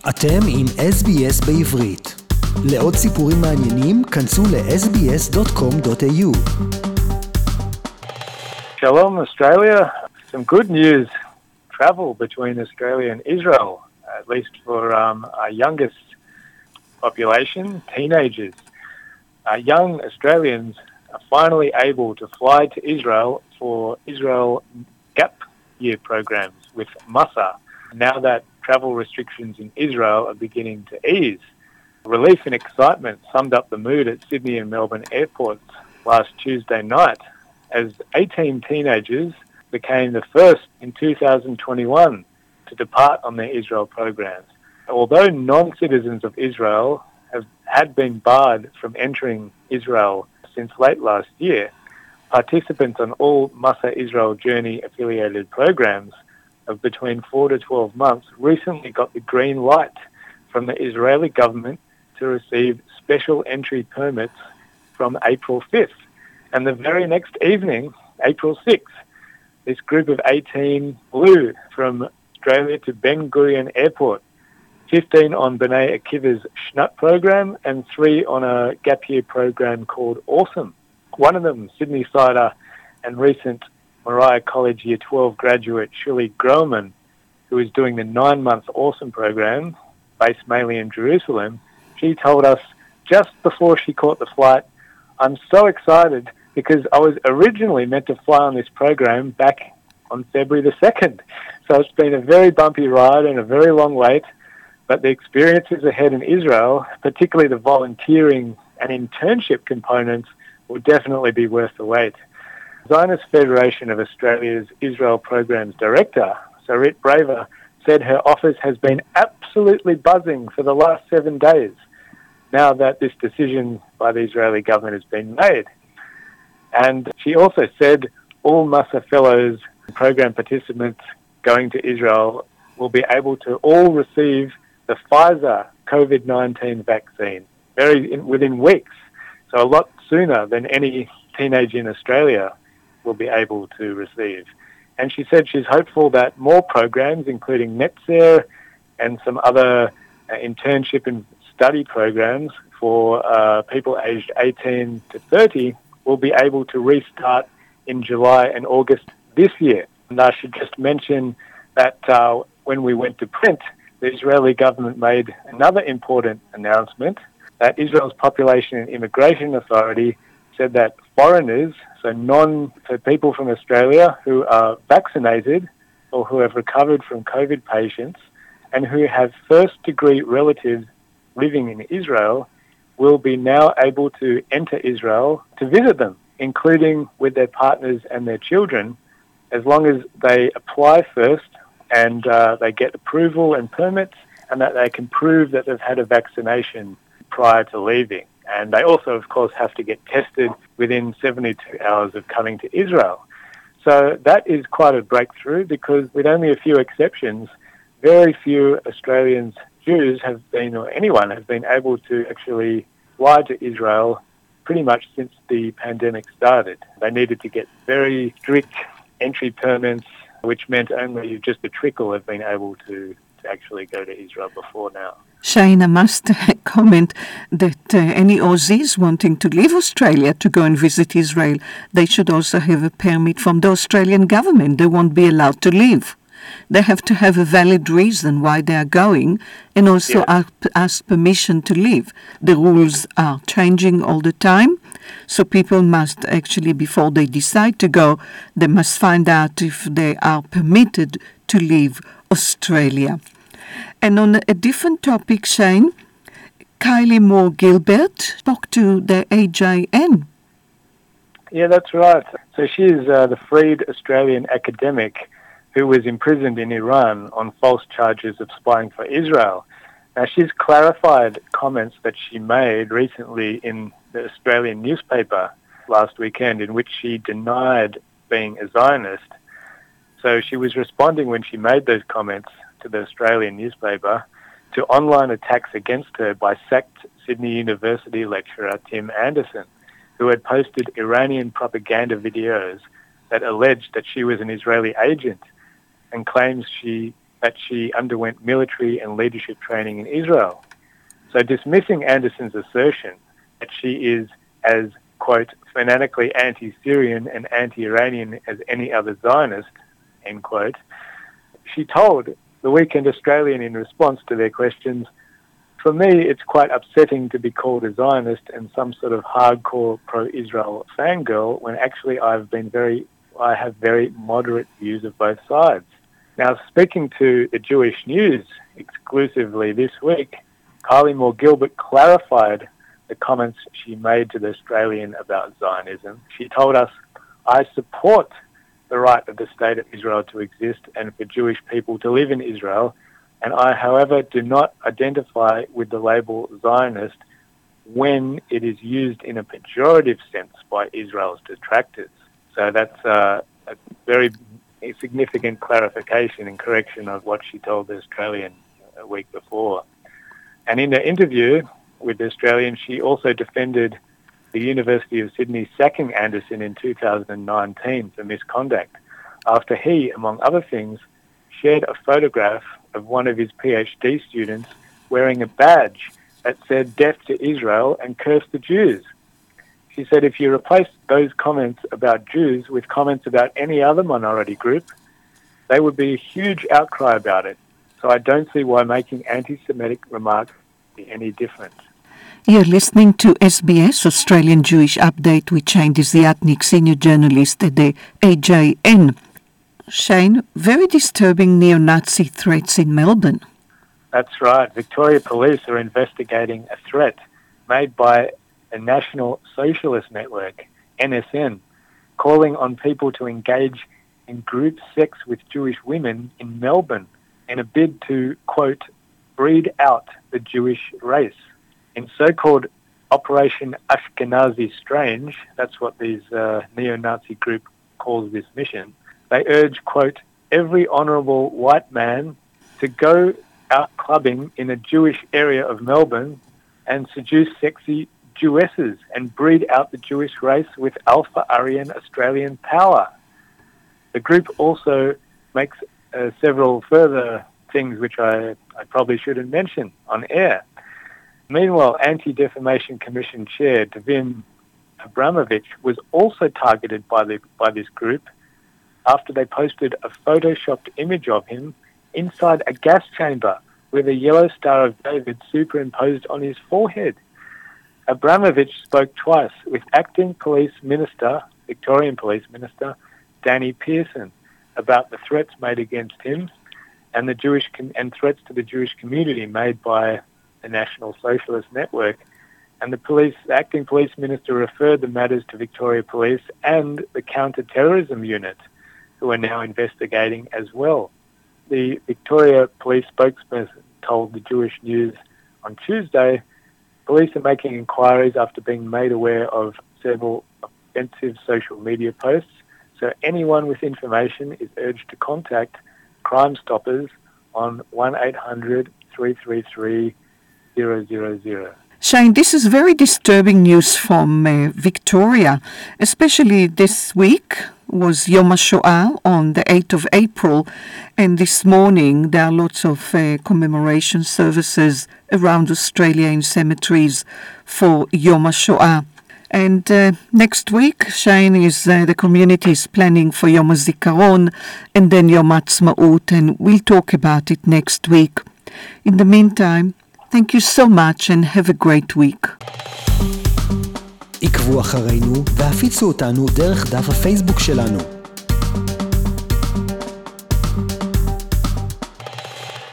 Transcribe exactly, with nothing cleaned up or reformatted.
אתם עם אס בי אס בעברית. לעוד סיפורים מעניינים, כנסו ל-אס בי אס דוט קום דוט איי יו. Shalom, Australia. Some good news. Travel between Australia and Israel, at least for um, our youngest population, teenagers. Our young Australians are finally able to fly to Israel for Israel gap year programs with MASA, now that travel restrictions in Israel are beginning to ease. Relief and excitement summed up the mood at Sydney and Melbourne airports last Tuesday night, as eighteen teenagers became the first in two thousand twenty-one to depart on their Israel programs. Although non-citizens of Israel have had been barred from entering Israel since late last year, participants on all Masa Israel Journey affiliated programs of between four to twelve months recently got the green light from the Israeli government to receive special entry permits from April fifth. And the very next evening, April sixth, this group of eighteen flew from Australia to Ben Gurion Airport, fifteen on B'nai Akiva's Shnut program and three on a gap year program called Awesome. One of them, Sydney-sider and recent Moriah College Year twelve graduate Shuli Groman, who is doing the nine-month Awesome program, based mainly in Jerusalem, she told us just before she caught the flight, "I'm so excited because I was originally meant to fly on this program back on February the second. So it's been a very bumpy ride and a very long wait, but the experiences ahead in Israel, particularly the volunteering and internship components, will definitely be worth the wait." Zionist Federation of Australia's Israel Programs Director, Sarit Braver, said her office has been absolutely buzzing for the last seven days now that this decision by the Israeli government has been made. And she also said all MASA fellows and program participants going to Israel will be able to all receive the Pfizer COVID nineteen vaccine very in, within weeks, so a lot sooner than any teenager in Australia will be able to receive. And she said she's hopeful that more programs, including Netzer and some other uh, internship and study programs for uh, people aged eighteen to thirty, will be able to restart in July and August this year. And I should just mention that uh, when we went to print, the Israeli government made another important announcement that Israel's Population and Immigration Authority said that foreigners, so non, so people from Australia who are vaccinated or who have recovered from COVID patients and who have first-degree relatives living in Israel, will be now able to enter Israel to visit them, including with their partners and their children, as long as they apply first and uh, they get approval and permits, and that they can prove that they've had a vaccination prior to leaving. And they also, of course, have to get tested within seventy-two hours of coming to Israel. So that is quite a breakthrough because with only a few exceptions, very few Australians, Jews have been, or anyone has been able to actually fly to Israel pretty much since the pandemic started. They needed to get very strict entry permits, which meant only just a trickle have been able to, to actually go to Israel before now. Shane, I must comment that uh, any Aussies wanting to leave Australia to go and visit Israel, they should also have a permit from the Australian government. They won't be allowed to leave. They have to have a valid reason why they are going and also Yeah. ask, ask permission to leave. The rules are changing all the time, so people must actually, before they decide to go, they must find out if they are permitted to leave Australia. And on a different topic, Shane, Kylie Moore Gilbert spoke to the A J N. Yeah, that's right. So she is uh, the freed Australian academic who was imprisoned in Iran on false charges of spying for Israel. Now, she's clarified comments that she made recently in the Australian newspaper last weekend in which she denied being a Zionist. So she was responding when she made those comments to the Australian newspaper to online attacks against her by sacked Sydney University lecturer Tim Anderson, who had posted Iranian propaganda videos that alleged that she was an Israeli agent and claims she that she underwent military and leadership training in Israel. So dismissing Anderson's assertion that she is as, quote, fanatically anti-Syrian and anti-Iranian as any other Zionist, end quote, she told the Weekend Australian in response to their questions, "For me, it's quite upsetting to be called a Zionist and some sort of hardcore pro-Israel fangirl when actually I've been very, I have very moderate views of both sides." Now, speaking to the Jewish News exclusively this week, Kylie Moore Gilbert clarified the comments she made to the Australian about Zionism. She told us, "I support the right of the State of Israel to exist and for Jewish people to live in Israel, and I, however, do not identify with the label Zionist when it is used in a pejorative sense by Israel's detractors." So that's uh, a very significant clarification and correction of what she told the Australian a week before. And in the interview with the Australian, she also defended the University of Sydney sacking Anderson in two thousand nineteen for misconduct, after he, among other things, shared a photograph of one of his PhD students wearing a badge that said "Death to Israel" and "Curse the Jews." She said if you replace those comments about Jews with comments about any other minority group, there would be a huge outcry about it. So I don't see why making anti-Semitic remarks be any different. You're listening to S B S Australian Jewish Update with Shane Desiatnik, senior journalist at the A J N. Shane, very disturbing neo-Nazi threats in Melbourne. That's right. Victoria Police are investigating a threat made by a National Socialist Network, N S N, calling on people to engage in group sex with Jewish women in Melbourne in a bid to, quote, breed out the Jewish race. In so-called Operation Ashkenazi Strange, that's what these uh, neo-Nazi group calls this mission, they urge, quote, every honourable white man to go out clubbing in a Jewish area of Melbourne and seduce sexy Jewesses and breed out the Jewish race with Alpha Aryan Australian power. The group also makes uh, several further things which I, I probably shouldn't mention on air. Meanwhile, Anti-Defamation Commission Chair Davin Abramovich was also targeted by the by this group after they posted a photoshopped image of him inside a gas chamber with a yellow Star of David superimposed on his forehead. Abramovich spoke twice with Acting Police Minister, Victorian Police Minister, Danny Pearson, about the threats made against him and the Jewish com- and threats to the Jewish community made by the National Socialist Network. And the police, the Acting Police Minister referred the matters to Victoria Police and the Counter-Terrorism Unit, who are now investigating as well. The Victoria Police spokesperson told the Jewish News on Tuesday, police are making inquiries after being made aware of several offensive social media posts, so anyone with information is urged to contact Crime Stoppers on one eight hundred three three three zero zero zero. Shane, this is very disturbing news from uh, Victoria, especially this week was Yom HaShoah on the eighth of April, and this morning there are lots of uh, commemoration services around Australia in cemeteries for Yom HaShoah. And uh, next week, Shane, is uh, the community is planning for Yom HaZikaron and then Yom HaAtzmaut, and we'll talk about it next week. In the meantime, thank you so much and have a great week. עקבו אחרינו והפיצו אותנו דרך דף הפייסבוק שלנו.